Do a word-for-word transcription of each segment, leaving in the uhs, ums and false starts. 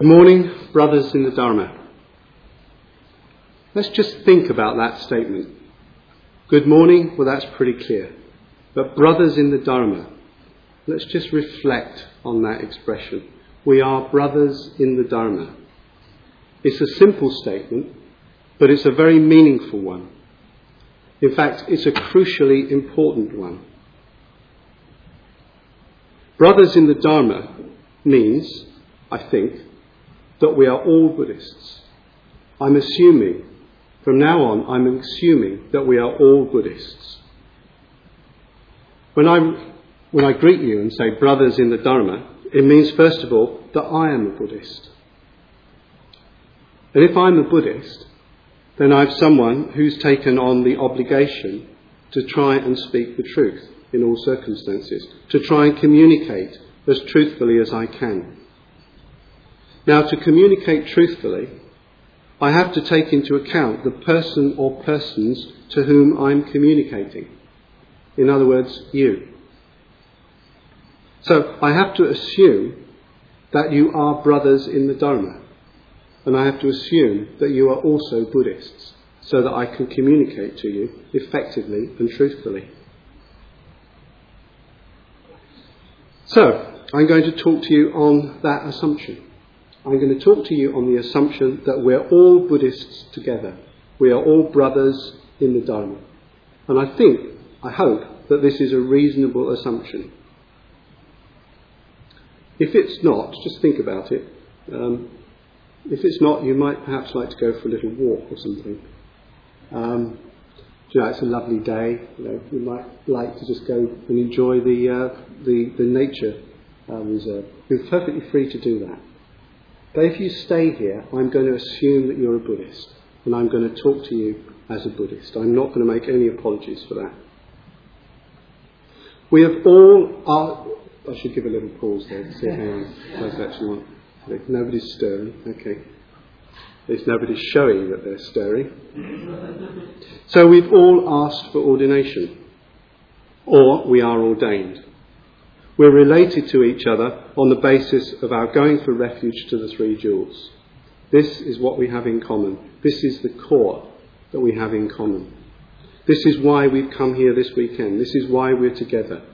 Good morning, brothers in the Dharma. Let's just think about that statement. Good morning, well, that's pretty clear. But brothers in the Dharma, let's just reflect on that expression. We are brothers in the Dharma. It's a simple statement, but it's a very meaningful one. In fact, it's a crucially important one. Brothers in the Dharma means, I think, that we are all Buddhists. I'm assuming, from now on, I'm assuming that we are all Buddhists. When I, when I greet you and say brothers in the Dharma, it means, first of all, that I am a Buddhist. And if I'm a Buddhist, then I have someone who's taken on the obligation to try and speak the truth in all circumstances, to try and communicate as truthfully as I can. Now, to communicate truthfully, I have to take into account the person or persons to whom I'm communicating. In other words, you. So I have to assume that you are brothers in the Dharma. And I have to assume that you are also Buddhists, so that I can communicate to you effectively and truthfully. So, I'm going to talk to you on that assumption. I'm going to talk to you on the assumption that we're all Buddhists together. We are all brothers in the Dharma. And I think, I hope, that this is a reasonable assumption. If it's not, just think about it. Um, if it's not, you might perhaps like to go for a little walk or something. Um, you know, it's a lovely day. You know, you might like to just go and enjoy the uh, the, the nature uh, reserve. You're perfectly free to do that. But if you stay here, I'm going to assume that you're a Buddhist, and I'm going to talk to you as a Buddhist. I'm not going to make any apologies for that. We have all... Our, I should give a little pause there to see if anyone does actually want... Nobody's stirring. Okay. At least nobody's showing that they're stirring. So we've all asked for ordination, or we are ordained. We're related to each other on the basis of our going for refuge to the Three Jewels. This is what we have in common. This is the core that we have in common. This is why we've come here this weekend. This is why we're together.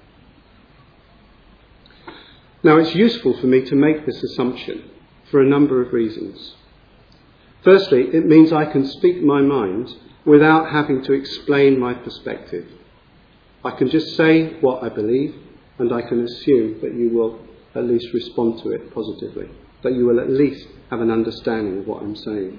Now, it's useful for me to make this assumption for a number of reasons. Firstly, it means I can speak my mind without having to explain my perspective. I can just say what I believe, and I can assume that you will at least respond to it positively, that you will at least have an understanding of what I'm saying.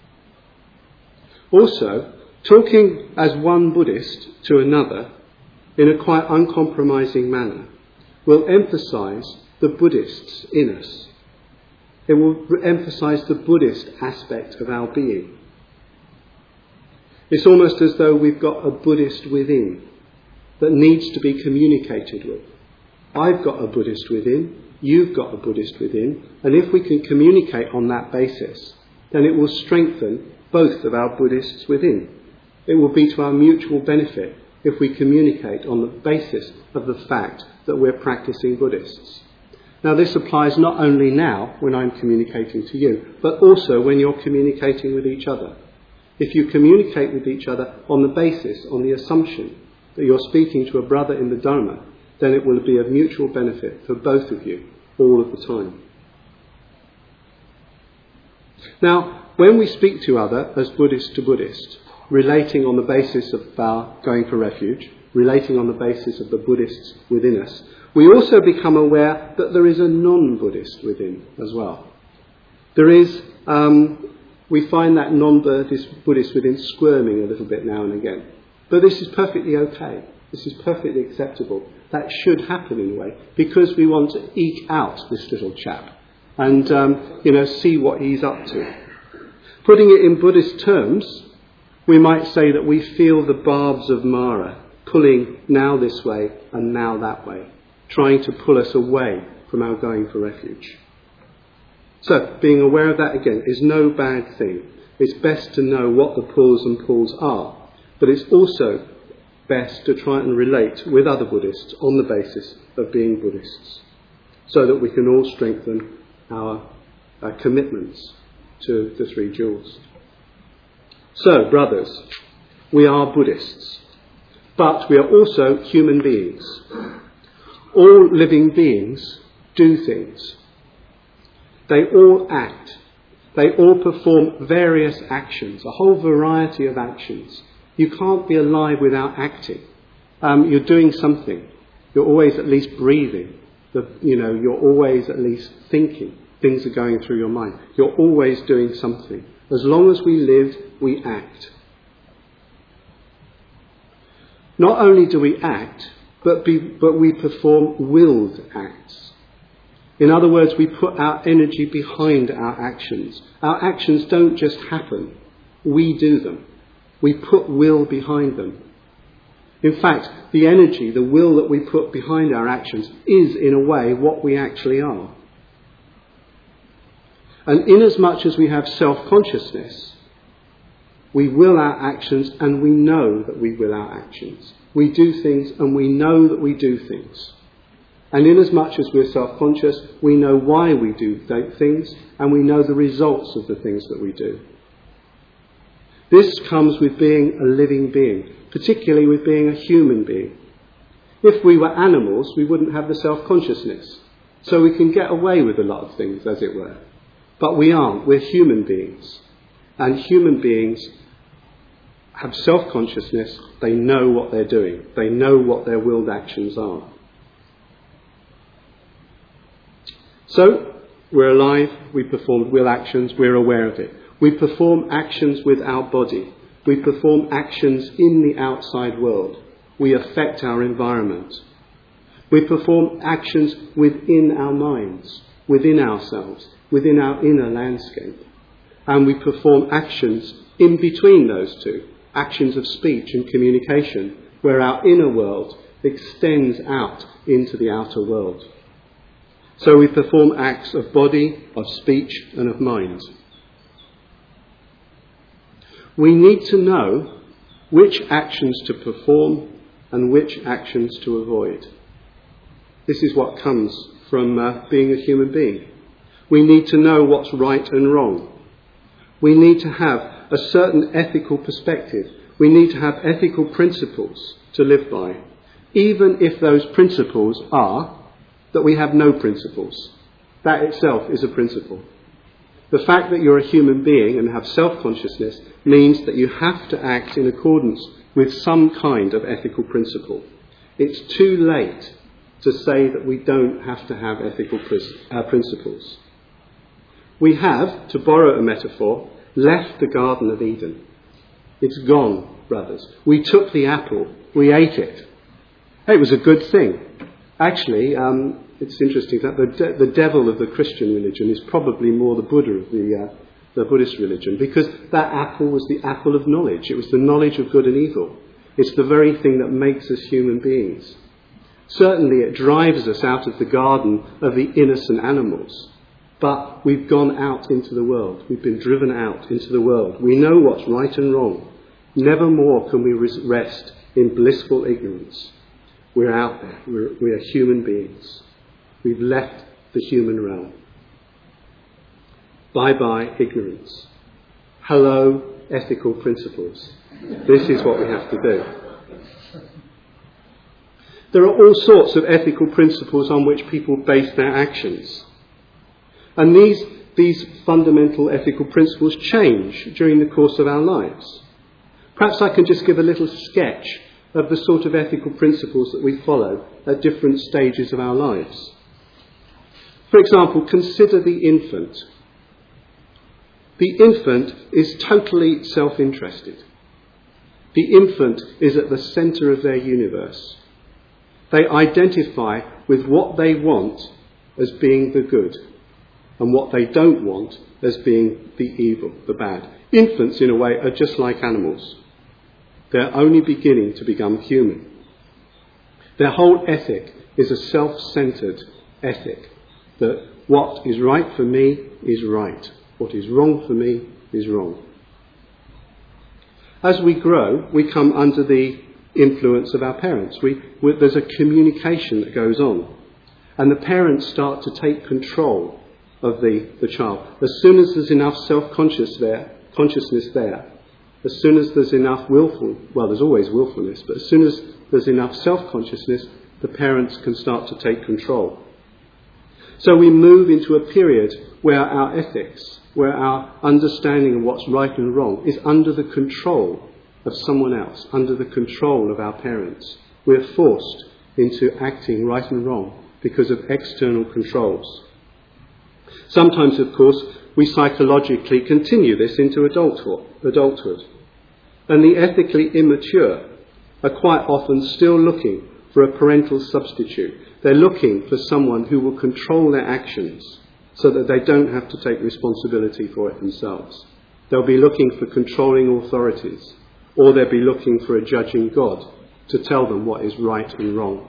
Also, talking as one Buddhist to another in a quite uncompromising manner will emphasise the Buddhists in us. It will emphasise the Buddhist aspect of our being. It's almost as though we've got a Buddhist within that needs to be communicated with. I've got a Buddhist within, you've got a Buddhist within, and if we can communicate on that basis, then it will strengthen both of our Buddhists within. It will be to our mutual benefit if we communicate on the basis of the fact that we're practicing Buddhists. Now, this applies not only now when I'm communicating to you, but also when you're communicating with each other. If you communicate with each other on the basis, on the assumption that you're speaking to a brother in the Dharma, then it will be of mutual benefit for both of you all of the time. Now, when we speak to other as Buddhist to Buddhist, relating on the basis of our going for refuge, relating on the basis of the Buddhists within us, we also become aware that there is a non-Buddhist within as well. There is, um, we find that non-Buddhist Buddhist within squirming a little bit now and again. But this is perfectly okay. This is perfectly acceptable. That should happen in a way, because we want to eke out this little chap and, um, you know, see what he's up to. Putting it in Buddhist terms, we might say that we feel the barbs of Mara pulling now this way and now that way, trying to pull us away from our going for refuge. So, being aware of that again is no bad thing. It's best to know what the pulls and pulls are, but it's also best to try and relate with other Buddhists on the basis of being Buddhists, so that we can all strengthen our uh, commitments to the three jewels. So, brothers, we are Buddhists, but we are also human beings. All living beings do things. They all act. They all perform various actions, a whole variety of actions. You can't be alive without acting. Um, you're doing something. You're always at least breathing. The, you know, you're always at least thinking. Things are going through your mind. You're always doing something. As long as we live, we act. Not only do we act, but, be, but we perform willed acts. In other words, we put our energy behind our actions. Our actions don't just happen. We do them. We put will behind them. In fact, the energy, the will that we put behind our actions is, in a way, what we actually are. And inasmuch as we have self-consciousness, we will our actions and we know that we will our actions. We do things and we know that we do things. And inasmuch as we're self-conscious, we know why we do things and we know the results of the things that we do. This comes with being a living being, particularly with being a human being. If we were animals, we wouldn't have the self-consciousness. So we can get away with a lot of things, as it were. But we aren't. We're human beings. And human beings have self-consciousness. They know what they're doing. They know what their willed actions are. So, we're alive. We perform will actions. We're aware of it. We perform actions with our body. We perform actions in the outside world. We affect our environment. We perform actions within our minds, within ourselves, within our inner landscape. And we perform actions in between those two, actions of speech and communication, where our inner world extends out into the outer world. So we perform acts of body, of speech, and of mind. We need to know which actions to perform and which actions to avoid. This is what comes from uh, being a human being. We need to know what's right and wrong. We need to have a certain ethical perspective. We need to have ethical principles to live by, even if those principles are that we have no principles. That itself is a principle. The fact that you're a human being and have self-consciousness means that you have to act in accordance with some kind of ethical principle. It's too late to say that we don't have to have ethical uh, principles. We have, to borrow a metaphor, left the Garden of Eden. It's gone, brothers. We took the apple. We ate it. It was a good thing. Actually, um, it's interesting that the, de- the devil of the Christian religion is probably more the Buddha of the, uh, the Buddhist religion, because that apple was the apple of knowledge. It was the knowledge of good and evil. It's the very thing that makes us human beings. Certainly it drives us out of the garden of the innocent animals. But we've gone out into the world. We've been driven out into the world. We know what's right and wrong. Never more can we rest in blissful ignorance. We're out there. We're, we're human beings. We've left the human realm. Bye-bye ignorance. Hello ethical principles. This is what we have to do. There are all sorts of ethical principles on which people base their actions. And these, these fundamental ethical principles change during the course of our lives. Perhaps I can just give a little sketch of the sort of ethical principles that we follow at different stages of our lives. For example, consider the infant. The infant is totally self-interested. The infant is at the centre of their universe. They identify with what they want as being the good, and what they don't want as being the evil, the bad. Infants, in a way, are just like animals. They're only beginning to become human. Their whole ethic is a self-centred ethic, that what is right for me is right, what is wrong for me is wrong. As we grow, we come under the influence of our parents. We, we, there's a communication that goes on, and the parents start to take control of the, the child. As soon as there's enough self-conscious there, consciousness there, as soon as there's enough willful, well, there's always willfulness, but as soon as there's enough self-consciousness, the parents can start to take control. So we move into a period where our ethics, where our understanding of what's right and wrong is under the control of someone else, under the control of our parents. We're forced into acting right and wrong because of external controls. Sometimes, of course, we psychologically continue this into adulthood, adulthood. And the ethically immature are quite often still looking for a parental substitute. They're looking for someone who will control their actions so that they don't have to take responsibility for it themselves. They'll be looking for controlling authorities, or they'll be looking for a judging God to tell them what is right and wrong.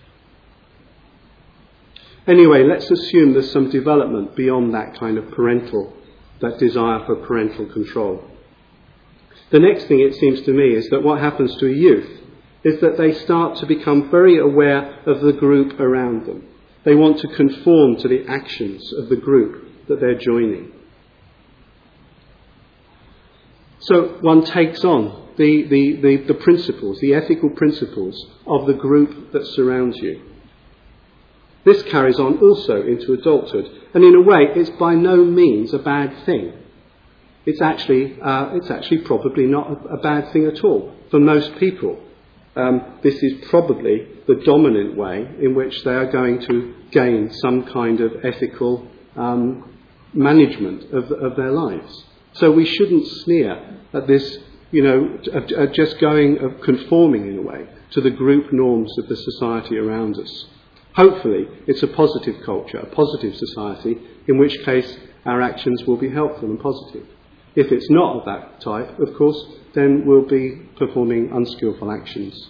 Anyway, let's assume there's some development beyond that kind of parental, that desire for parental control. The next thing, it seems to me, is that what happens to a youth is that they start to become very aware of the group around them. They want to conform to the actions of the group that they're joining. So one takes on the, the, the, the principles, the ethical principles of the group that surrounds you. This carries on also into adulthood. And in a way, it's by no means a bad thing. It's actually, uh, it's actually probably not a, a bad thing at all for most people. Um, this is probably the dominant way in which they are going to gain some kind of ethical um, management of, of their lives. So we shouldn't sneer at this, you know, at, at just going, of conforming in a way to the group norms of the society around us. Hopefully, it's a positive culture, a positive society, in which case our actions will be helpful and positive. If it's not of that type, of course, then we'll be performing unskillful actions.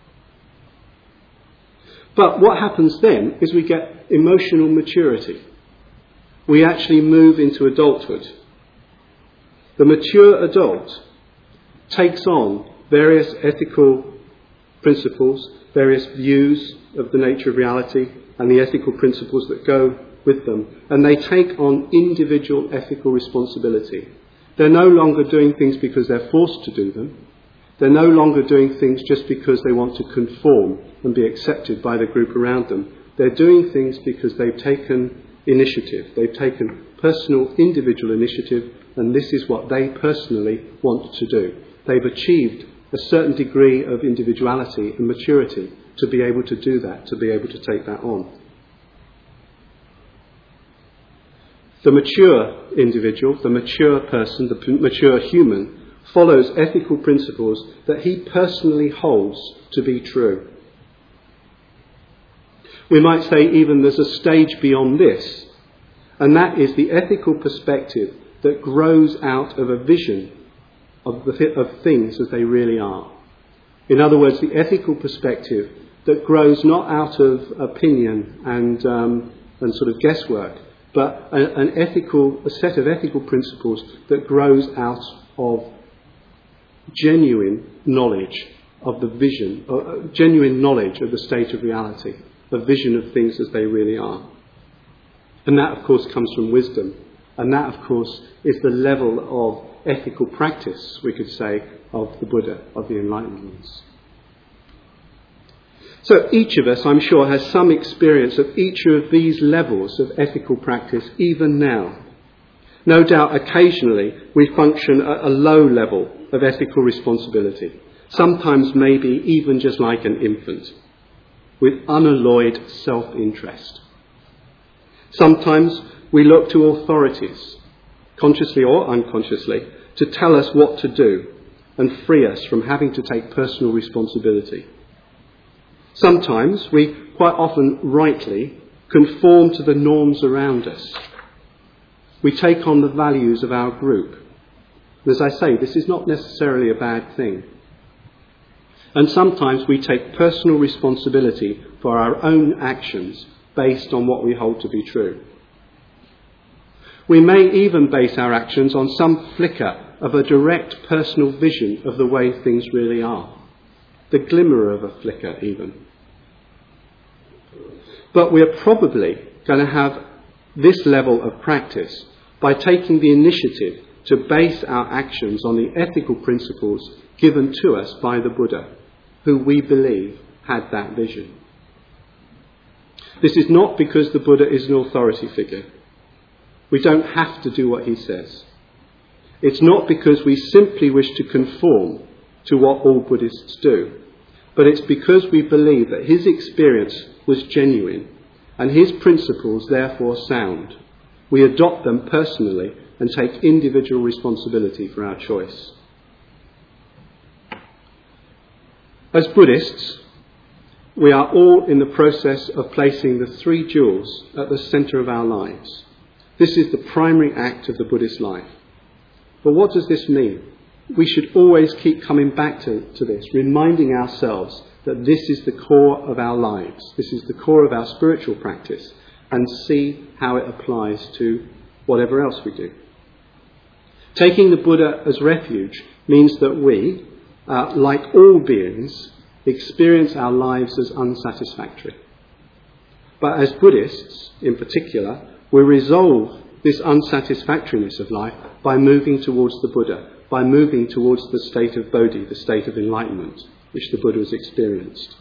But what happens then is we get emotional maturity. We actually move into adulthood. The mature adult takes on various ethical principles, various views of the nature of reality and the ethical principles that go with them, and they take on individual ethical responsibility. They're no longer doing things because they're forced to do them. They're no longer doing things just because they want to conform and be accepted by the group around them. They're doing things because they've taken initiative. They've taken personal, individual initiative, and this is what they personally want to do. They've achieved a certain degree of individuality and maturity to be able to do that, to be able to take that on. The mature individual, the mature person, the p- mature human, follows ethical principles that he personally holds to be true. We might say even there's a stage beyond this, and that is the ethical perspective that grows out of a vision of, the, of things as they really are. In other words, the ethical perspective that grows not out of opinion and, um, and sort of guesswork, but a, an ethical, a set of ethical principles that grows out of genuine knowledge of the vision, uh, genuine knowledge of the state of reality, a vision of things as they really are. And that, of course, comes from wisdom. And that, of course, is the level of ethical practice, we could say, of the Buddha, of the enlightened ones. So each of us, I'm sure, has some experience of each of these levels of ethical practice, even now. No doubt, occasionally, we function at a low level of ethical responsibility. Sometimes maybe even just like an infant, with unalloyed self-interest. Sometimes we look to authorities, consciously or unconsciously, to tell us what to do and free us from having to take personal responsibility. Sometimes we, quite often rightly, conform to the norms around us. We take on the values of our group. As I say, this is not necessarily a bad thing. And sometimes we take personal responsibility for our own actions based on what we hold to be true. We may even base our actions on some flicker of a direct personal vision of the way things really are. The glimmer of a flicker even. But we're probably going to have this level of practice by taking the initiative to base our actions on the ethical principles given to us by the Buddha, who we believe had that vision. This is not because the Buddha is an authority figure. We don't have to do what he says. It's not because we simply wish to conform to what all Buddhists do, but it's because we believe that his experience was genuine and his principles therefore sound. We adopt them personally and take individual responsibility for our choice. As Buddhists, we are all in the process of placing the three jewels at the centre of our lives. This is the primary act of the Buddhist life. But what does this mean? We should always keep coming back to, to this, reminding ourselves that this is the core of our lives. This is the core of our spiritual practice, and see how it applies to whatever else we do. Taking the Buddha as refuge means that we, uh, like all beings, experience our lives as unsatisfactory. But as Buddhists, in particular, we resolve this unsatisfactoriness of life by moving towards the Buddha, by moving towards the state of Bodhi, the state of enlightenment, which the Buddha has experienced.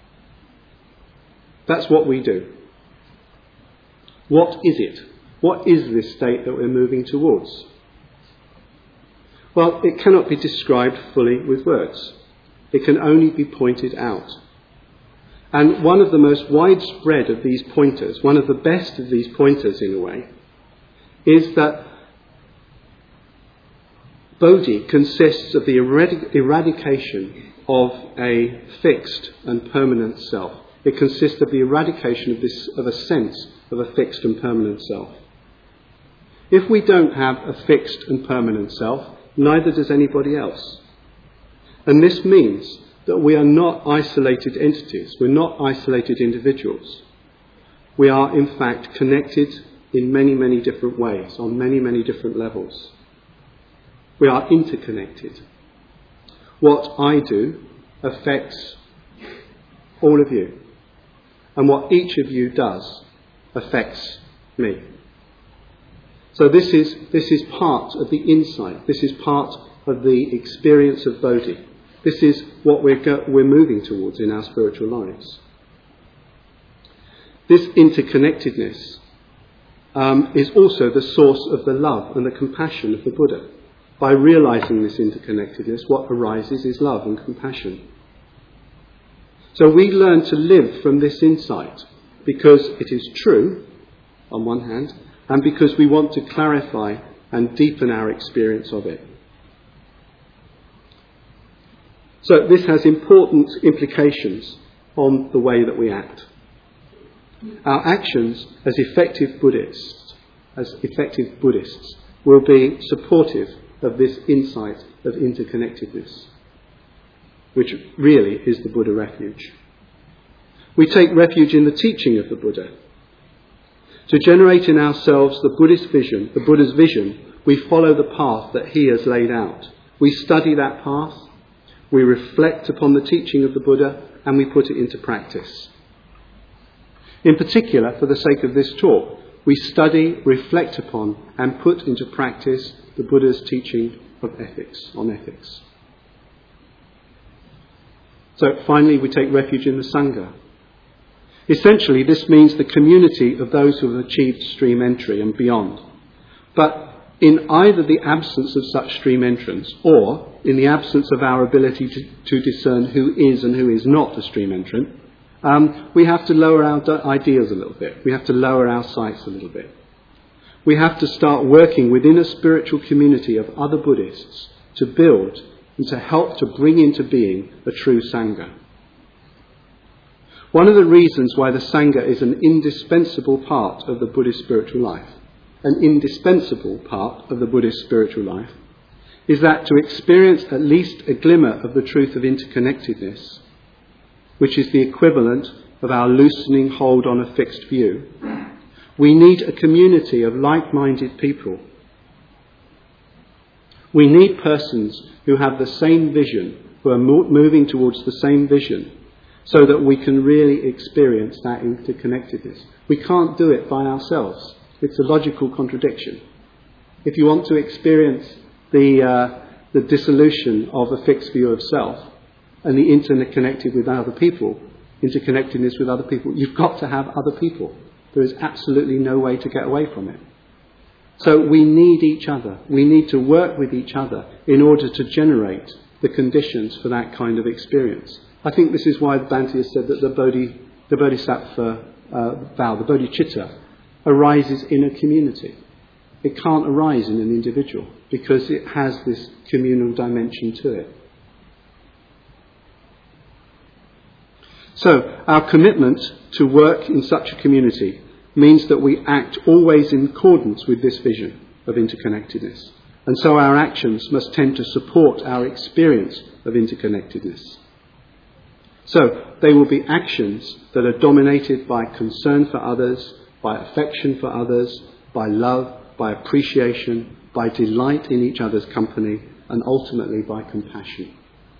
That's what we do. What is it? What is this state that we're moving towards? Well, it cannot be described fully with words. It can only be pointed out. And one of the most widespread of these pointers, one of the best of these pointers in a way, is that Bodhi consists of the eradic- eradication of a fixed and permanent self. It consists of the eradication of this, of a sense of a fixed and permanent self. If we don't have a fixed and permanent self, neither does anybody else. And this means that we are not isolated entities. We're not isolated individuals. We are, in fact, connected in many, many different ways, on many, many different levels. We are interconnected. What I do affects all of you. And what each of you does affects me. So this is, this is part of the insight. This is part of the experience of Bodhi. This is what we're, go- we're moving towards in our spiritual lives. This interconnectedness um, is also the source of the love and the compassion of the Buddha. By realizing this interconnectedness, what arises is love and compassion. So we learn to live from this insight because it is true, on one hand, and because we want to clarify and deepen our experience of it. So this has important implications on the way that we act. Our actions as effective Buddhists, as effective Buddhists, will be supportive of this insight of interconnectedness, which really is the Buddha refuge. We take refuge in the teaching of the Buddha. To generate in ourselves the Buddhist vision, the Buddha's vision, we follow the path that he has laid out. We study that path, we reflect upon the teaching of the Buddha, and we put it into practice. In particular, for the sake of this talk, we study, reflect upon, and put into practice the Buddha's teaching of ethics, on ethics. So finally, we take refuge in the Sangha. Essentially, this means the community of those who have achieved stream entry and beyond. But in either the absence of such stream entrance or in the absence of our ability to, to discern who is and who is not a stream entrant, um, we have to lower our ideals a little bit. We have to lower our sights a little bit. We have to start working within a spiritual community of other Buddhists to build and to help to bring into being a true Sangha. One of the reasons why the Sangha is an indispensable part of the Buddhist spiritual life, an indispensable part of the Buddhist spiritual life, is that to experience at least a glimmer of the truth of interconnectedness, which is the equivalent of our loosening hold on a fixed view, we need a community of like-minded people. We need persons who have the same vision, who are mo- moving towards the same vision, so that we can really experience that interconnectedness. We can't do it by ourselves. It's a logical contradiction. If you want to experience the, uh, the dissolution of a fixed view of self and the interconnected with other people, interconnectedness with other people, you've got to have other people. There is absolutely no way to get away from it. So we need each other. We need to work with each other in order to generate the conditions for that kind of experience. I think this is why Bhante has said that the, Bodhi, the Bodhisattva uh, vow, the Bodhicitta, arises in a community. It can't arise in an individual because it has this communal dimension to it. So our commitment to work in such a community means that we act always in accordance with this vision of interconnectedness. And so our actions must tend to support our experience of interconnectedness. So they will be actions that are dominated by concern for others, by affection for others, by love, by appreciation, by delight in each other's company, and ultimately by compassion.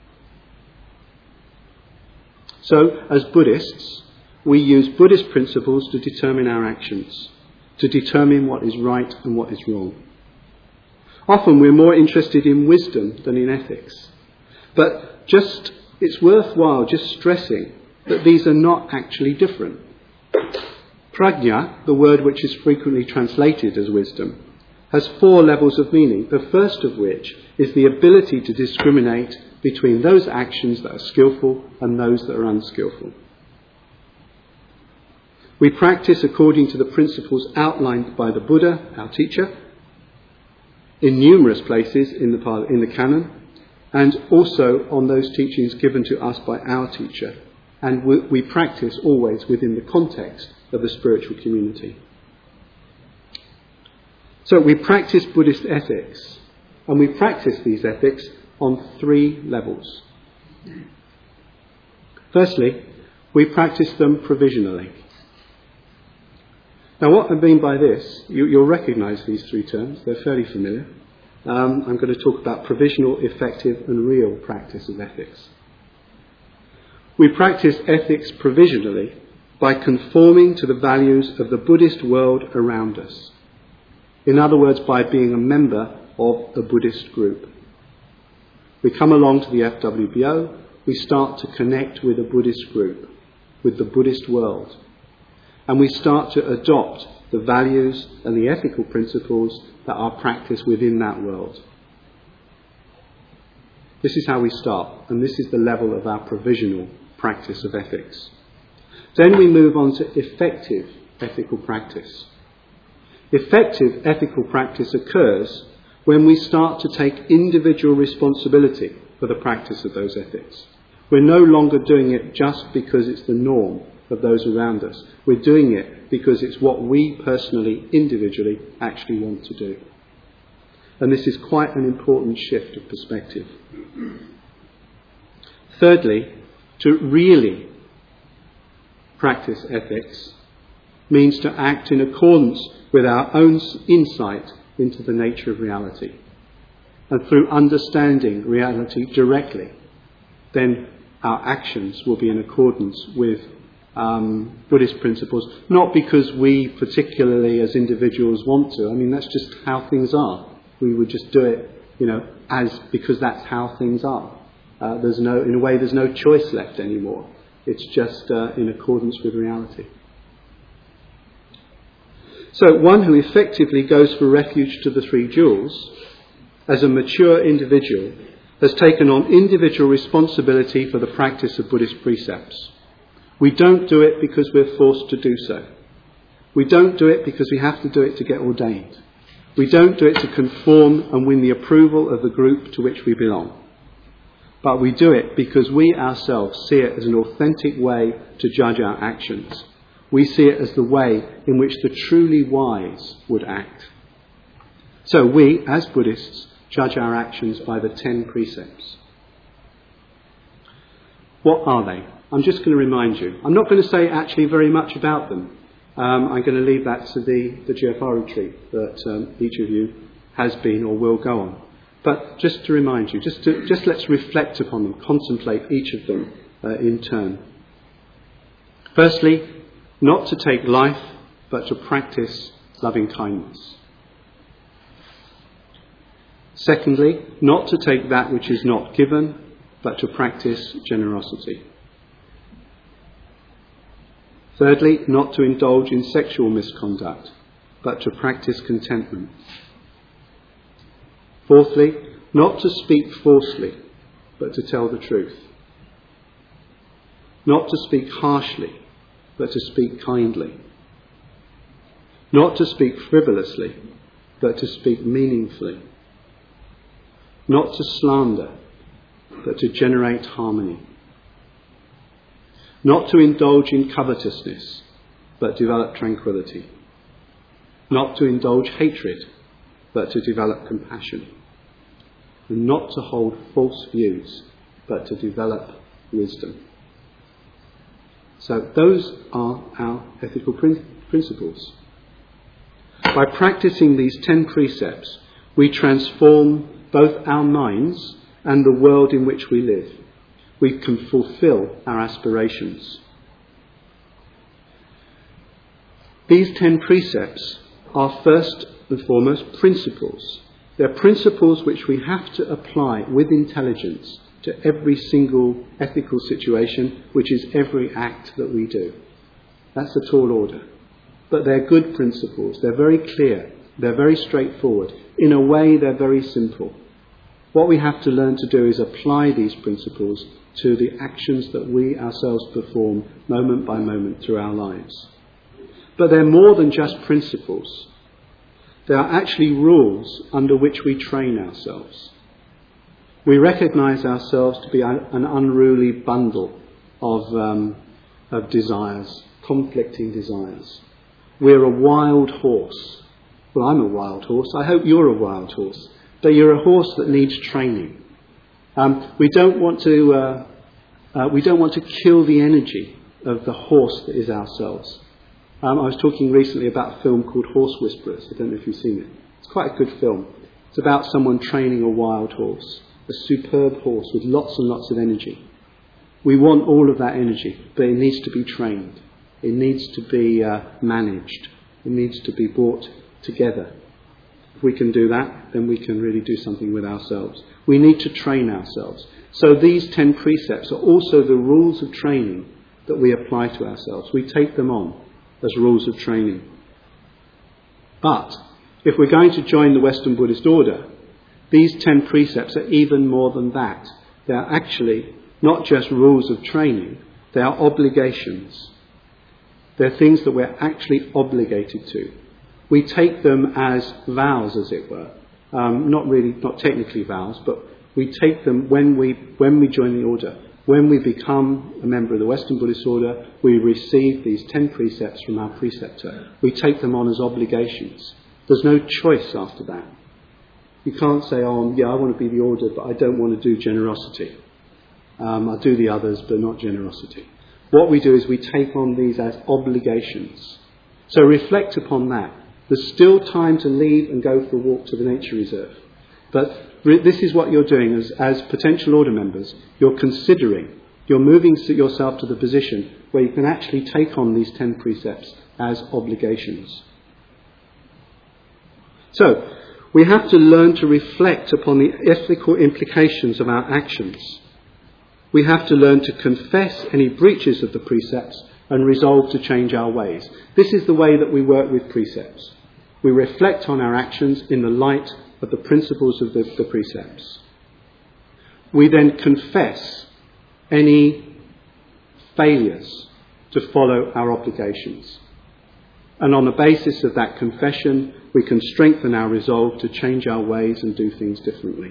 So, as Buddhists, we use Buddhist principles to determine our actions, to determine what is right and what is wrong. Often we're more interested in wisdom than in ethics. But just it's worthwhile just stressing that these are not actually different. Prajna, the word which is frequently translated as wisdom, has four levels of meaning, the first of which is the ability to discriminate between those actions that are skillful and those that are unskillful. We practice according to the principles outlined by the Buddha, our teacher, in numerous places in the, in the canon, and also on those teachings given to us by our teacher. And we, we practice always within the context of the spiritual community. So we practice Buddhist ethics, and we practice these ethics on three levels. Firstly, we practice them provisionally. Now, what I mean by this, you, you'll recognise these three terms. They're fairly familiar. Um, I'm going to talk about provisional, effective and real practice of ethics. We practice ethics provisionally by conforming to the values of the Buddhist world around us. In other words, by being a member of a Buddhist group. We come along to the F W B O, we start to connect with a Buddhist group, with the Buddhist world. And we start to adopt the values and the ethical principles that are practiced within that world. This is how we start, and this is the level of our provisional practice of ethics. Then we move on to effective ethical practice. Effective ethical practice occurs when we start to take individual responsibility for the practice of those ethics. We're no longer doing it just because it's the norm of those around us. We're doing it because it's what we personally, individually, actually want to do. And this is quite an important shift of perspective. Thirdly, to really practice ethics means to act in accordance with our own insight into the nature of reality. And through understanding reality directly, then our actions will be in accordance with um, Buddhist principles, not because we particularly as individuals want to. I mean, that's just how things are. We would just do it, you know, as because that's how things are. Uh, there's no, in a way, there's no choice left anymore. It's just uh, in accordance with reality. So one who effectively goes for refuge to the three jewels, as a mature individual, has taken on individual responsibility for the practice of Buddhist precepts. We don't do it because we're forced to do so. We don't do it because we have to do it to get ordained. We don't do it to conform and win the approval of the group to which we belong. But we do it because we ourselves see it as an authentic way to judge our actions. We see it as the way in which the truly wise would act. So we, as Buddhists, judge our actions by the ten precepts. What are they? I'm just going to remind you. I'm not going to say actually very much about them. Um, I'm going to leave that to the, the G F R retreat that um, each of you has been or will go on. But just to remind you, just, to, just let's reflect upon them, contemplate each of them uh, in turn. Firstly, not to take life, but to practice loving kindness. Secondly, not to take that which is not given, but to practice generosity. Thirdly, not to indulge in sexual misconduct, but to practice contentment. Fourthly, not to speak falsely, but to tell the truth. Not to speak harshly, but to speak kindly. Not to speak frivolously, but to speak meaningfully. Not to slander, but to generate harmony. Not to indulge in covetousness, but develop tranquility. Not to indulge hatred, but to develop compassion. And not to hold false views, but to develop wisdom. So those are our ethical prin- principles. By practicing these ten precepts, we transform both our minds and the world in which we live. We can fulfill our aspirations. These ten precepts are first and foremost principles. They're principles which we have to apply with intelligence to every single ethical situation, which is every act that we do. That's a tall order. But they're good principles. They're very clear. They're very straightforward. In a way, they're very simple. What we have to learn to do is apply these principles to the actions that we ourselves perform moment by moment through our lives. But they're more than just principles. They are actually rules under which we train ourselves. We recognise ourselves to be an unruly bundle of, um, of desires, conflicting desires. We're a wild horse. Well, I'm a wild horse. I hope you're a wild horse. But you're a horse that needs training. Um, we don't want to. Uh, uh, we don't want to kill the energy of the horse that is ourselves. Um, I was talking recently about a film called Horse Whisperers. I don't know if you've seen it. It's quite a good film. It's about someone training a wild horse, a superb horse with lots and lots of energy. We want all of that energy, but it needs to be trained. It needs to be uh, managed. It needs to be brought together. If we can do that, then we can really do something with ourselves. We need to train ourselves. So these ten precepts are also the rules of training that we apply to ourselves. We take them on as rules of training. But if we're going to join the Western Buddhist order, these ten precepts are even more than that. They are actually not just rules of training, they are obligations. They're things that we're actually obligated to. We take them as vows, as it were. Um, not really, not technically vows, but we take them when we when we join the order. When we become a member of the Western Buddhist order, we receive these ten precepts from our preceptor. We take them on as obligations. There's no choice after that. You can't say, oh, yeah, I want to be the order, but I don't want to do generosity. Um, I'll do the others, but not generosity. What we do is we take on these as obligations. So reflect upon that. There's still time to leave and go for a walk to the nature reserve. But re- this is what you're doing as, as potential order members. You're considering, you're moving yourself to the position where you can actually take on these ten precepts as obligations. So, we have to learn to reflect upon the ethical implications of our actions. We have to learn to confess any breaches of the precepts and resolve to change our ways. This is the way that we work with precepts. We reflect on our actions in the light of the principles of the, the precepts. We then confess any failures to follow our obligations. And on the basis of that confession, we can strengthen our resolve to change our ways and do things differently.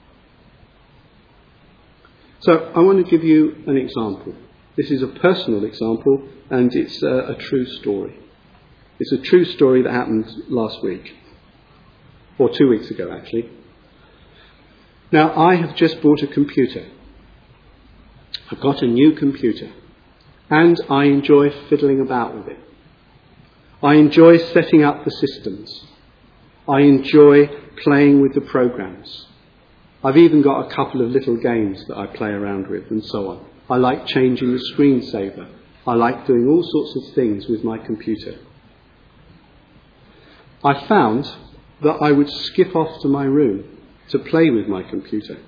So I want to give you an example. This is a personal example, and it's a, a true story. It's a true story that happened last week, or two weeks ago, actually. Now, I have just bought a computer. I've got a new computer, and I enjoy fiddling about with it. I enjoy setting up the systems. I enjoy playing with the programs. I've even got a couple of little games that I play around with, and so on. I like changing the screensaver. I like doing all sorts of things with my computer. I found that I would skip off to my room to play with my computer.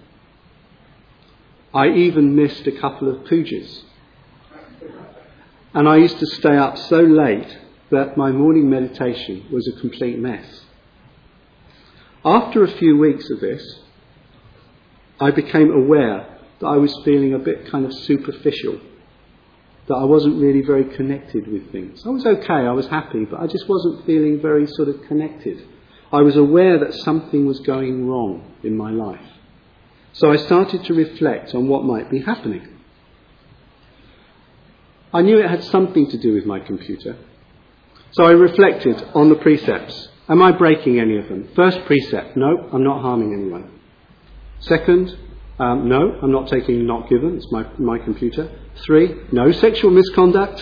I even missed a couple of pujas. And I used to stay up so late that my morning meditation was a complete mess. After a few weeks of this, I became aware that I was feeling a bit kind of superficial, that I wasn't really very connected with things. I was okay, I was happy, but I just wasn't feeling very sort of connected. I was aware that something was going wrong in my life. So I started to reflect on what might be happening. I knew it had something to do with my computer. So I reflected on the precepts. Am I breaking any of them? First precept, no, I'm not harming anyone. Second, um, no, I'm not taking not given, it's my, my computer. Three, no sexual misconduct.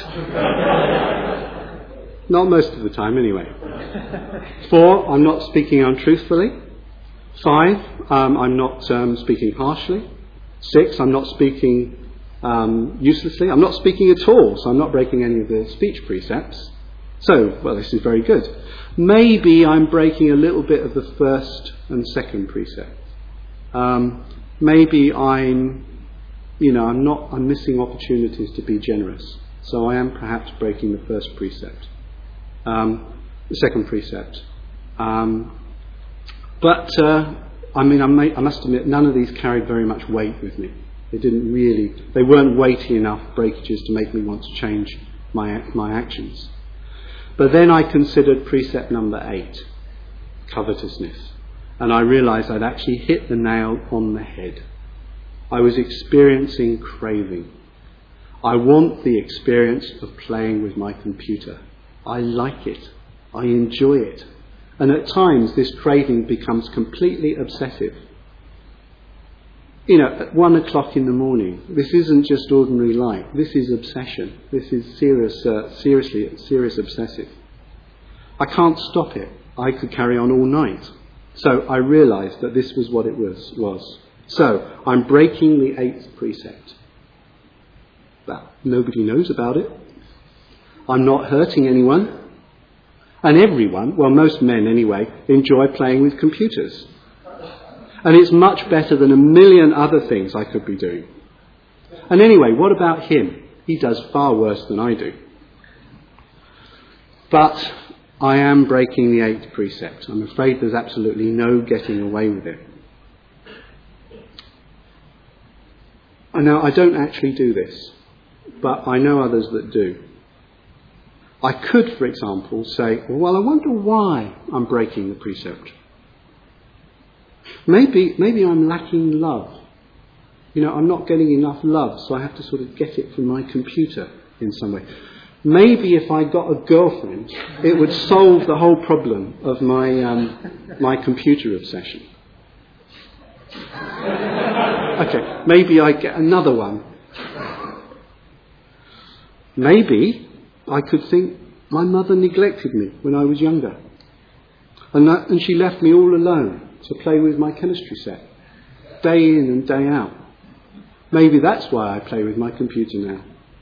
Not most of the time anyway. Four, I'm not speaking untruthfully. Five, um, I'm not um, speaking harshly. Six, I'm not speaking um, uselessly. I'm not speaking at all, so I'm not breaking any of the speech precepts. So, well, this is very good. Maybe I'm breaking a little bit of the first and second precept. Um, maybe I'm, you know, I'm not, I'm missing opportunities to be generous. So I am perhaps breaking the first precept, um, the second precept. Um, but uh, I mean, I, may, I must admit, none of these carried very much weight with me. They didn't really, they weren't weighty enough breakages to make me want to change my my actions. But then I considered precept number eight, covetousness. And I realised I'd actually hit the nail on the head. I was experiencing craving. I want the experience of playing with my computer. I like it. I enjoy it. And at times this craving becomes completely obsessive. You know, at one o'clock in the morning, this isn't just ordinary light. This is obsession. This is serious, uh, seriously, serious obsessive. I can't stop it. I could carry on all night. So I realised that this was what it was. was. So I'm breaking the eighth precept. Well, nobody knows about it. I'm not hurting anyone. And everyone, well, most men anyway, enjoy playing with computers. And it's much better than a million other things I could be doing. And anyway, what about him? He does far worse than I do. But I am breaking the eighth precept. I'm afraid there's absolutely no getting away with it. And now, I don't actually do this, but I know others that do. I could, for example, say, well, I wonder why I'm breaking the precept. Maybe, maybe I'm lacking love. You know, I'm not getting enough love, so I have to sort of get it from my computer in some way. Maybe if I got a girlfriend, it would solve the whole problem of my um, my computer obsession. Okay, maybe I get another one. Maybe I could think my mother neglected me when I was younger, and that, and she left me all alone to play with my chemistry set, day in and day out. Maybe that's why I play with my computer now.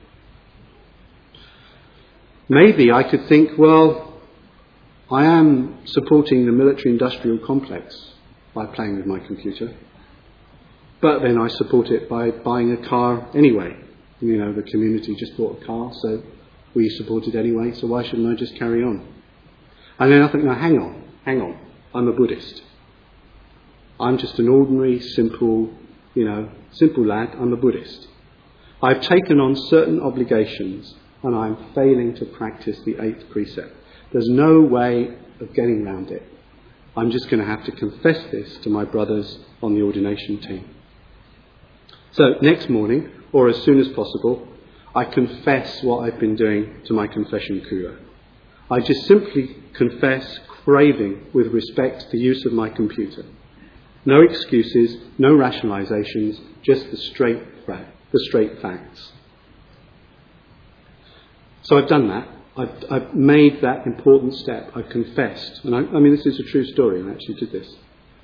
Maybe I could think, well, I am supporting the military-industrial complex by playing with my computer, but then I support it by buying a car anyway. You know, the community just bought a car, so we support it anyway, so why shouldn't I just carry on? And then I think, no, hang on, hang on, I'm a Buddhist. I'm just an ordinary, simple, you know, simple lad, I'm a Buddhist. I've taken on certain obligations and I'm failing to practice the eighth precept. There's no way of getting around it. I'm just going to have to confess this to my brothers on the ordination team. So next morning, or as soon as possible, I confess what I've been doing to my confession kura. I just simply confess craving with respect to the use of my computer. No excuses, no rationalizations, just the straight, the straight facts. So I've done that. I've, I've made that important step. I've confessed. And I, I mean, this is a true story. I actually did this.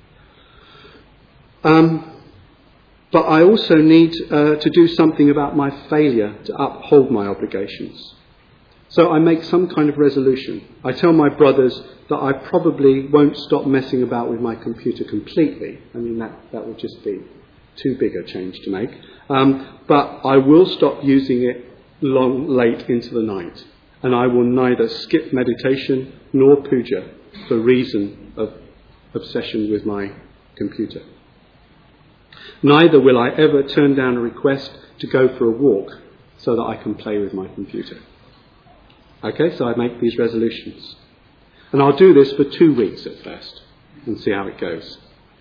Um, but I also need uh, to do something about my failure to uphold my obligations. So I make some kind of resolution. I tell my brothers that I probably won't stop messing about with my computer completely. I mean, that, that would just be too big a change to make. Um, but I will stop using it long, late into the night. And I will neither skip meditation nor puja for reason of obsession with my computer. Neither will I ever turn down a request to go for a walk so that I can play with my computer. Okay, so I make these resolutions. And I'll do this for two weeks at first and see how it goes.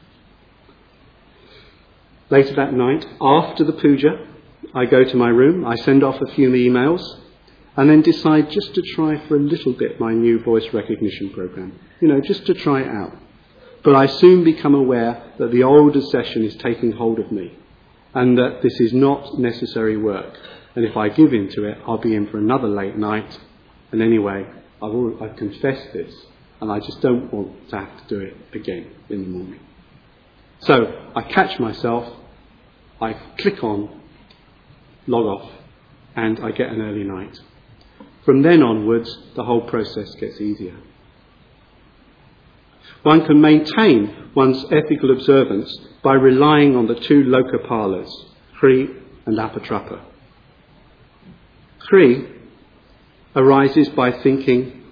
Later that night, after the puja, I go to my room, I send off a few emails, and then decide just to try for a little bit my new voice recognition program. You know, just to try it out. But I soon become aware that the old obsession is taking hold of me, and that this is not necessary work. And if I give in to it, I'll be in for another late night. And anyway, I've, already, I've confessed this, and I just don't want to have to do it again in the morning. So I catch myself, I click on, log off, and I get an early night. From then onwards, the whole process gets easier. One can maintain one's ethical observance by relying on the two lokapalas, Kri and Apatrapa. Kri arises by thinking,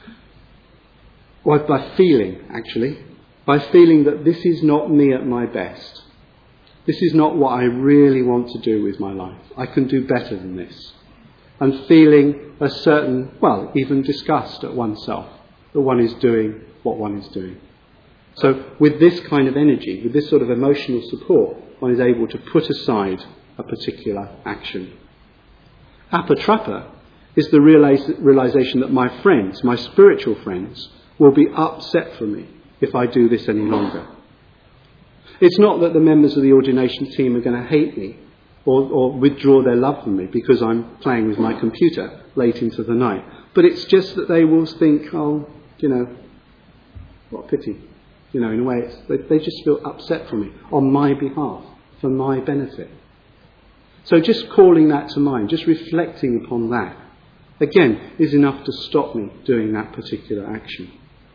or by feeling, actually, by feeling that this is not me at my best. This is not what I really want to do with my life. I can do better than this. And feeling a certain, well, even disgust at oneself, that one is doing what one is doing. So with this kind of energy, with this sort of emotional support, one is able to put aside a particular action. Apatrapa is the realis- realization that my friends, my spiritual friends, will be upset for me if I do this any longer. It's not that the members of the ordination team are going to hate me or, or withdraw their love from me because I'm playing with my computer late into the night. But it's just that they will think, oh, you know, what a pity. You know, in a way, it's, they, they just feel upset for me on my behalf, for my benefit. So just calling that to mind, just reflecting upon that, again, is enough to stop me doing that particular action.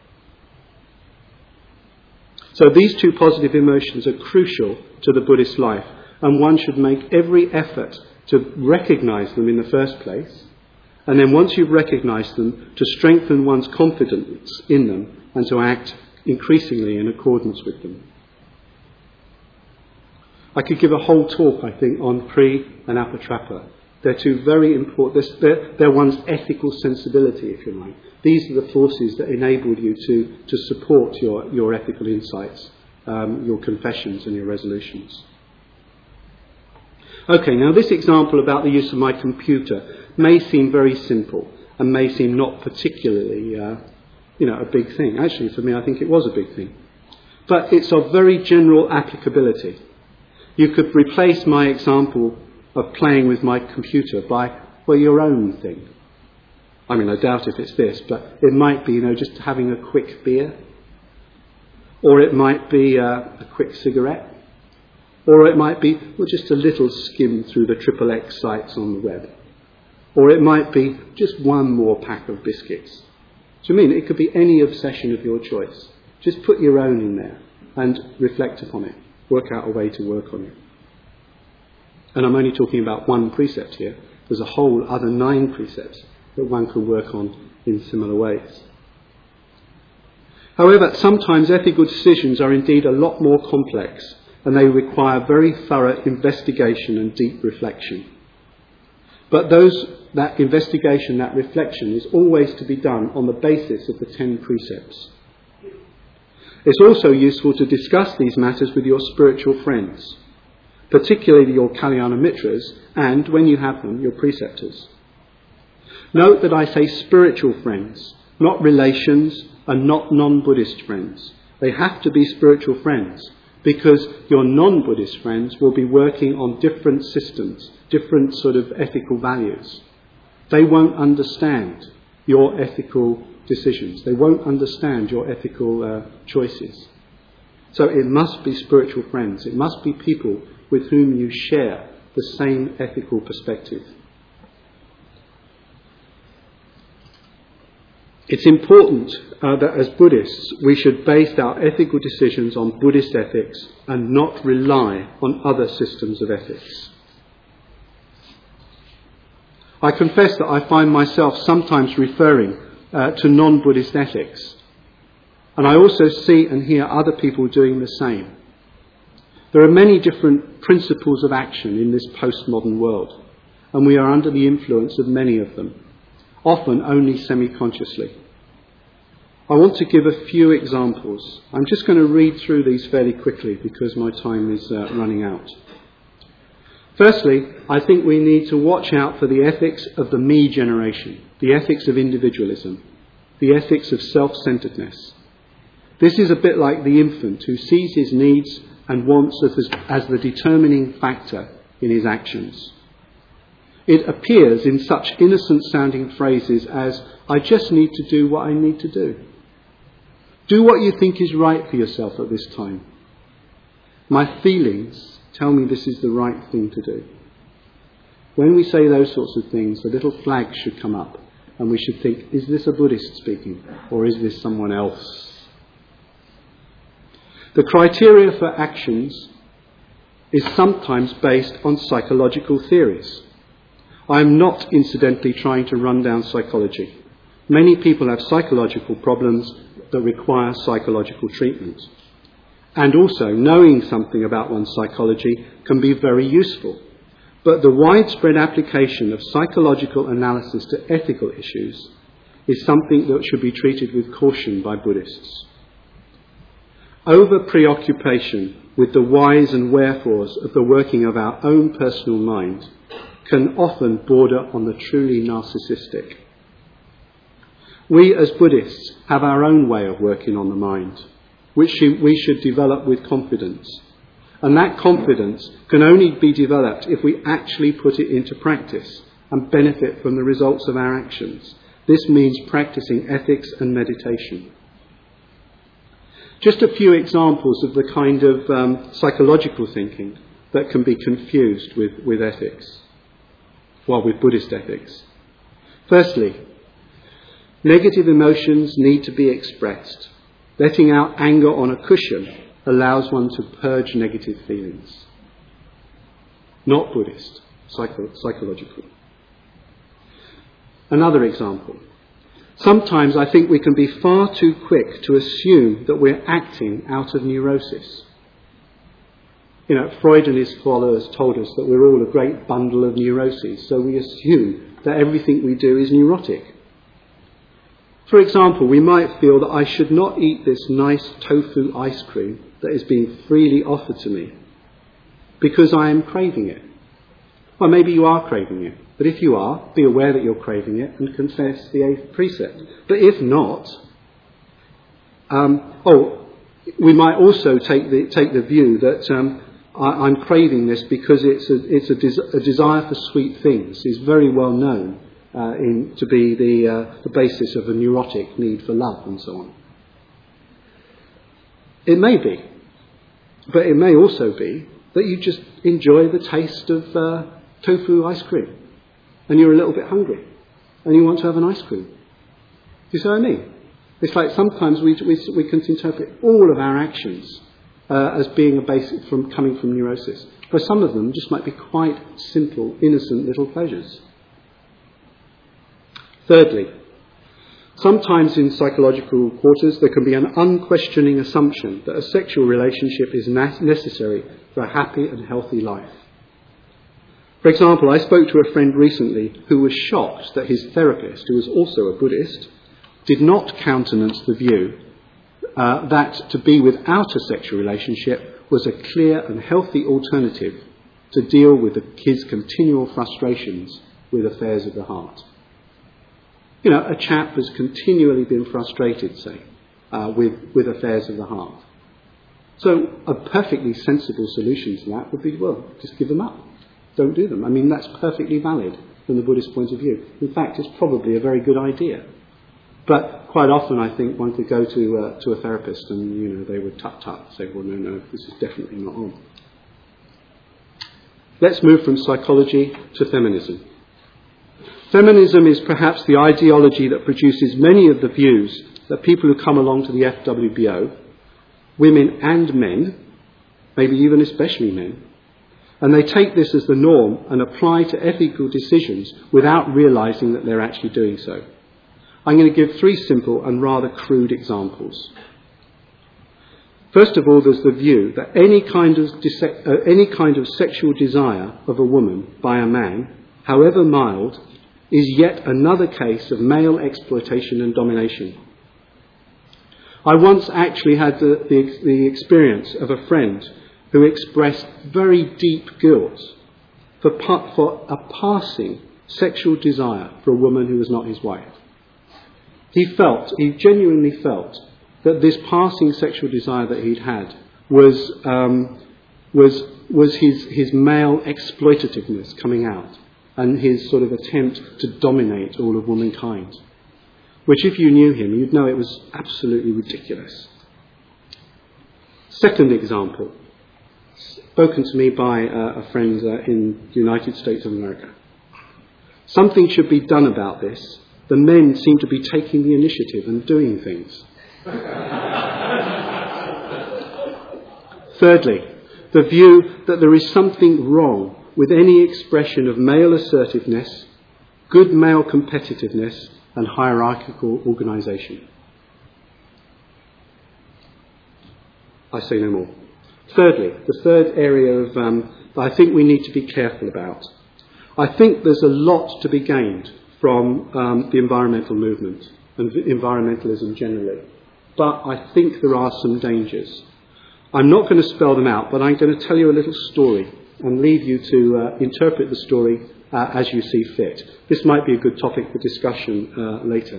So these two positive emotions are crucial to the Buddhist life, and one should make every effort to recognize them in the first place, and then once you've recognized them, to strengthen one's confidence in them and to act increasingly in accordance with them. I could give a whole talk, I think, on Kri and Apatrapa. They're two very important, they're, they're one's ethical sensibility, if you like. These are the forces that enable you to, to support your, your ethical insights, um, your confessions and your resolutions. Okay, now this example about the use of my computer may seem very simple and may seem not particularly, uh, you know, a big thing. Actually, for me, I think it was a big thing. But it's of very general applicability. You could replace my example of playing with my computer by, well, your own thing. I mean, I doubt if it's this, but it might be, you know, just having a quick beer. Or it might be uh, a quick cigarette. Or it might be, well, just a little skim through the triple X sites on the web. Or it might be just one more pack of biscuits. Do you mean it could be any obsession of your choice? Just put your own in there and reflect upon it. Work out a way to work on it. And I'm only talking about one precept here. There's a whole other nine precepts that one can work on in similar ways. However, sometimes ethical decisions are indeed a lot more complex, and they require very thorough investigation and deep reflection. But those, that investigation, that reflection is always to be done on the basis of the ten precepts. It's also useful to discuss these matters with your spiritual friends, particularly your Kalyana Mitras, and, when you have them, your preceptors. Note that I say spiritual friends, not relations and not non-Buddhist friends. They have to be spiritual friends, because your non-Buddhist friends will be working on different systems, different sort of ethical values. They won't understand your ethical decisions. They won't understand your ethical uh, choices. So it must be spiritual friends. It must be people with whom you share the same ethical perspective. It's important uh, that as Buddhists we should base our ethical decisions on Buddhist ethics and not rely on other systems of ethics. I confess that I find myself sometimes referring uh, to non-Buddhist ethics, and I also see and hear other people doing the same. There are many different principles of action in this postmodern world, and we are under the influence of many of them, often only semi-consciously. I want to give a few examples. I'm just going to read through these fairly quickly because my time is uh, running out. Firstly, I think we need to watch out for the ethics of the me generation, the ethics of individualism, the ethics of self-centeredness. This is a bit like the infant who sees his needs and wants as, as the determining factor in his actions. It appears in such innocent-sounding phrases as, I just need to do what I need to do. Do what you think is right for yourself at this time. My feelings tell me this is the right thing to do. When we say those sorts of things, the little flags should come up and we should think, is this a Buddhist speaking or is this someone else? The criteria for actions is sometimes based on psychological theories. I am not, incidentally, trying to run down psychology. Many people have psychological problems that require psychological treatment. And also, knowing something about one's psychology can be very useful. But the widespread application of psychological analysis to ethical issues is something that should be treated with caution by Buddhists. Over-preoccupation with the whys and wherefores of the working of our own personal mind can often border on the truly narcissistic. We as Buddhists have our own way of working on the mind, which we should develop with confidence. And that confidence can only be developed if we actually put it into practice and benefit from the results of our actions. This means practicing ethics and meditation. Just a few examples of the kind of um, psychological thinking that can be confused with, with ethics, well, with Buddhist ethics. Firstly, negative emotions need to be expressed. Letting out anger on a cushion allows one to purge negative feelings. Not Buddhist, psycho- psychological. Another example. Sometimes I think we can be far too quick to assume that we're acting out of neurosis. You know, Freud and his followers told us that we're all a great bundle of neuroses, so we assume that everything we do is neurotic. For example, we might feel that I should not eat this nice tofu ice cream that is being freely offered to me because I am craving it. Well, maybe you are craving it, but if you are, be aware that you're craving it and confess the eighth precept. But if not, um, oh, we might also take the take the view that um, I, I'm craving this because it's a it's a, des- a desire for sweet things is very well known uh, in to be the uh, the basis of a neurotic need for love and so on. It may be, but it may also be that you just enjoy the taste of uh, tofu ice cream and you're a little bit hungry and you want to have an ice cream. Do you see what I mean? It's like sometimes we we, we can interpret all of our actions uh, as being a basic from coming from neurosis. But some of them just might be quite simple, innocent little pleasures. Thirdly, sometimes in psychological quarters there can be an unquestioning assumption that a sexual relationship is na- necessary for a happy and healthy life. For example, I spoke to a friend recently who was shocked that his therapist, who was also a Buddhist, did not countenance the view uh, that to be without a sexual relationship was a clear and healthy alternative to deal with the, his continual frustrations with affairs of the heart. You know, a chap has continually been frustrated, say, uh, with, with affairs of the heart. So a perfectly sensible solution to that would be, well, just give them up. Don't do them. I mean, that's perfectly valid from the Buddhist point of view. In fact, it's probably a very good idea. But quite often I think one could go to uh, to a therapist and, you know, they would tut-tut, say, well, no, no, this is definitely not on. Let's move from psychology to feminism. Feminism is perhaps the ideology that produces many of the views that people who come along to the F W B O, women and men, maybe even especially men, and they take this as the norm and apply to ethical decisions without realising that they're actually doing so. I'm going to give three simple and rather crude examples. First of all, there's the view that any kind of dise- uh, any kind of sexual desire of a woman by a man, however mild, is yet another case of male exploitation and domination. I once actually had the, the, the experience of a friend who expressed very deep guilt for, pa- for a passing sexual desire for a woman who was not his wife. He felt, he genuinely felt, that this passing sexual desire that he'd had was um, was was his, his male exploitativeness coming out and his sort of attempt to dominate all of womankind. Which, if you knew him, you'd know it was absolutely ridiculous. Second example, spoken to me by uh, a friend uh, in the United States of America. Something should be done about this. The men seem to be taking the initiative and doing things. Thirdly, the view that there is something wrong with any expression of male assertiveness, good male competitiveness, and hierarchical organisation. I say no more. Thirdly, the third area of um, that I think we need to be careful about. I think there's a lot to be gained from um, the environmental movement and environmentalism generally. But I think there are some dangers. I'm not going to spell them out, but I'm going to tell you a little story and leave you to uh, interpret the story uh, as you see fit. This might be a good topic for discussion uh, later.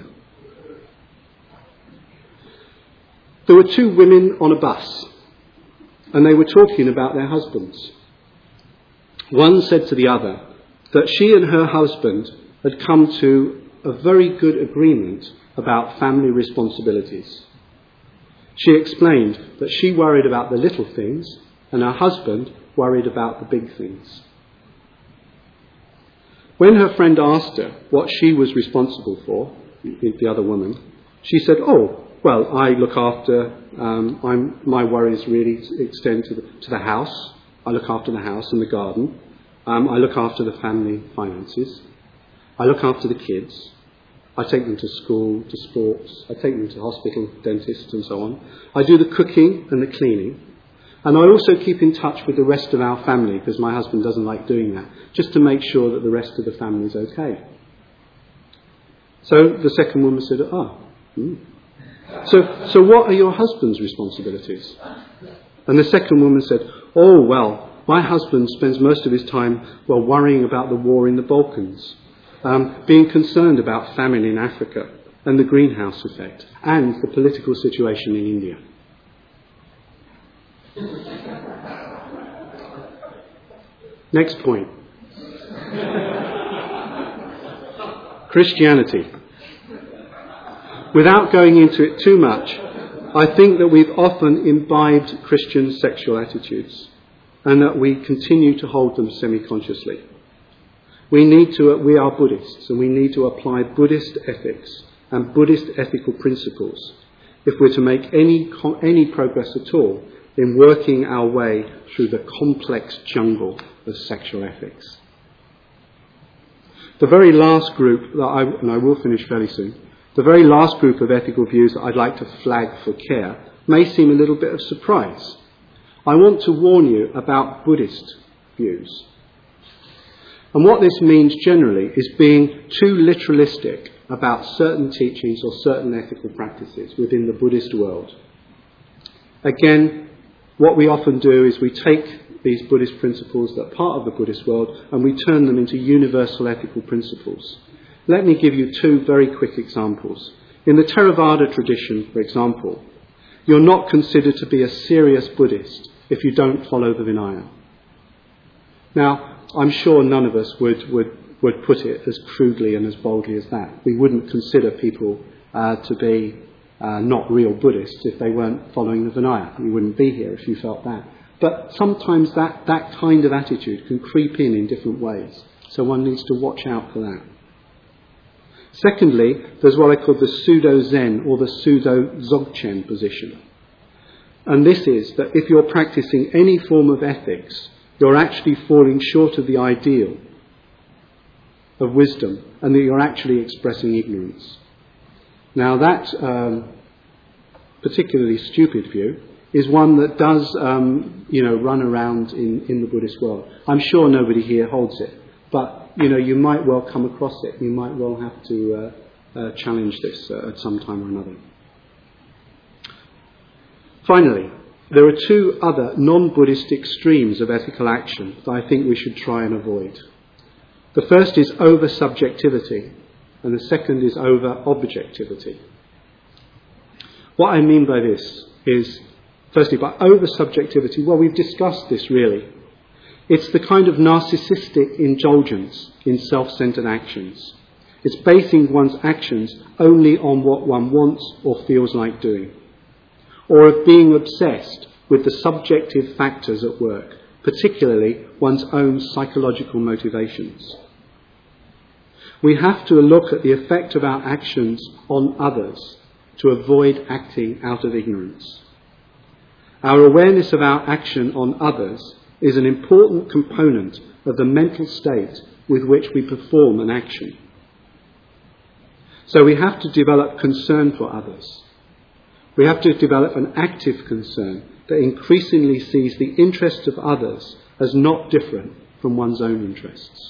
There were two women on a bus, and they were talking about their husbands. One said to the other that she and her husband had come to a very good agreement about family responsibilities. She explained that she worried about the little things and her husband worried about the big things. When her friend asked her what she was responsible for, the other woman, she said, oh, well, I look after, um, I'm, my worries really extend to the, to the house. I look after the house and the garden. Um, I look after the family finances. I look after the kids. I take them to school, to sports. I take them to hospital, dentists and so on. I do the cooking and the cleaning. And I also keep in touch with the rest of our family because my husband doesn't like doing that, just to make sure that the rest of the family is okay. So the second woman said, ah, hmm. So, so what are your husband's responsibilities? And the second woman said, oh, well, my husband spends most of his time, well, worrying about the war in the Balkans, um, being concerned about famine in Africa and the greenhouse effect and the political situation in India. Next point. Christianity. Without going into it too much, I think that we've often imbibed Christian sexual attitudes and that we continue to hold them semi-consciously. We need to, we are Buddhists, and we need to apply Buddhist ethics and Buddhist ethical principles if we're to make any any progress at all in working our way through the complex jungle of sexual ethics. The very last group, that I, and I will finish fairly soon, the very last group of ethical views that I'd like to flag for care may seem a little bit of surprise. I want to warn you about Buddhist views. And what this means generally is being too literalistic about certain teachings or certain ethical practices within the Buddhist world. Again, what we often do is we take these Buddhist principles that are part of the Buddhist world and we turn them into universal ethical principles. Let me give you two very quick examples. In the Theravada tradition, for example, you're not considered to be a serious Buddhist if you don't follow the Vinaya. Now, I'm sure none of us would, would, would put it as crudely and as boldly as that. We wouldn't consider people uh, to be uh, not real Buddhists if they weren't following the Vinaya. You wouldn't be here if you felt that. But sometimes that, that kind of attitude can creep in in different ways. So one needs to watch out for that. Secondly, there's what I call the pseudo-Zen or the pseudo-Dzogchen position. And this is that if you're practicing any form of ethics, you're actually falling short of the ideal of wisdom, and that you're actually expressing ignorance. Now that um, particularly stupid view is one that does, um, you know, run around in, in the Buddhist world. I'm sure nobody here holds it, but, you know, you might well come across it. You might well have to uh, uh, challenge this uh, at some time or another. Finally, there are two other non-Buddhist extremes of ethical action that I think we should try and avoid. The first is over-subjectivity, and the second is over-objectivity. What I mean by this is, firstly, by over-subjectivity, well, we've discussed this really. It's the kind of narcissistic indulgence in self-centered actions. It's basing one's actions only on what one wants or feels like doing, or of being obsessed with the subjective factors at work, particularly one's own psychological motivations. We have to look at the effect of our actions on others to avoid acting out of ignorance. Our awareness of our action on others is an important component of the mental state with which we perform an action. So we have to develop concern for others. We have to develop an active concern that increasingly sees the interests of others as not different from one's own interests.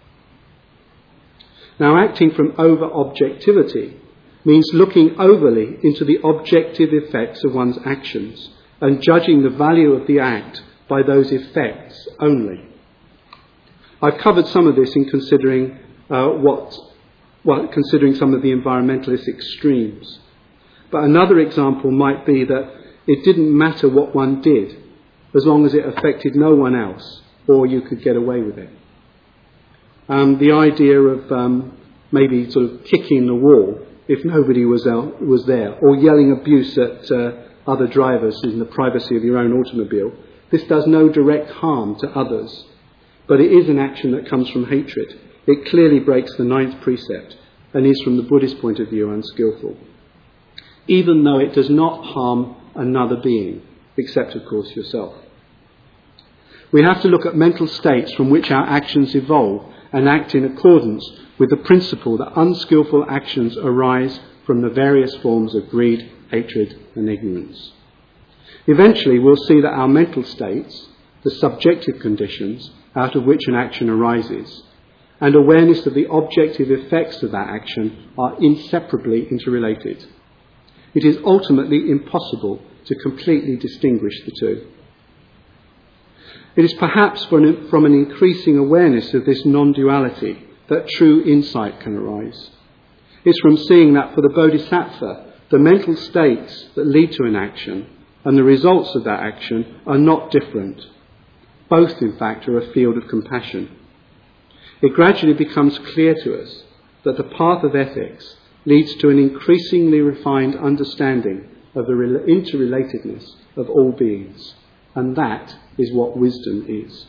Now, acting from over-objectivity means looking overly into the objective effects of one's actions and judging the value of the act by those effects only. I've covered some of this in considering uh, what, well, considering some of the environmentalist extremes. But another example might be that it didn't matter what one did as long as it affected no one else, or you could get away with it. Um, the idea of um, maybe sort of kicking the wall if nobody was out, was there, or yelling abuse at uh, other drivers in the privacy of your own automobile. This does no direct harm to others, but it is an action that comes from hatred. It clearly breaks the ninth precept and is, from the Buddhist point of view, unskillful, even though it does not harm another being, except, of course, yourself. We have to look at mental states from which our actions evolve and act in accordance with the principle that unskillful actions arise from the various forms of greed, hatred, and ignorance. Eventually, we'll see that our mental states, the subjective conditions out of which an action arises, and awareness of the objective effects of that action are inseparably interrelated. It is ultimately impossible to completely distinguish the two. It is perhaps from an increasing awareness of this non-duality that true insight can arise. It's from seeing that for the Bodhisattva, the mental states that lead to an action and the results of that action are not different. Both, in fact, are a field of compassion. It gradually becomes clear to us that the path of ethics leads to an increasingly refined understanding of the interrelatedness of all beings, and that is what wisdom is.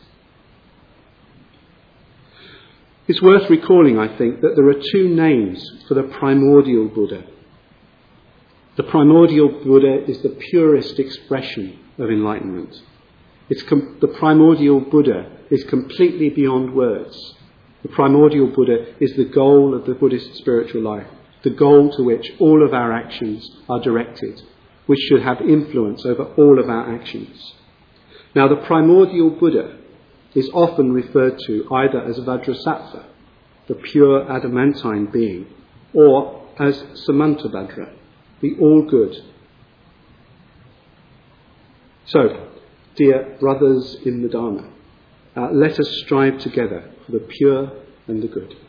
It's worth recalling, I think, that there are two names for the primordial Buddha. The primordial Buddha is the purest expression of enlightenment. It's com- the primordial Buddha is completely beyond words. The primordial Buddha is the goal of the Buddhist spiritual life, the goal to which all of our actions are directed, which should have influence over all of our actions. Now, the primordial Buddha is often referred to either as Vajrasattva, the pure adamantine being, or as Samantabhadra, the all-good. So, dear brothers in the Dharma, uh, let us strive together for the pure and the good.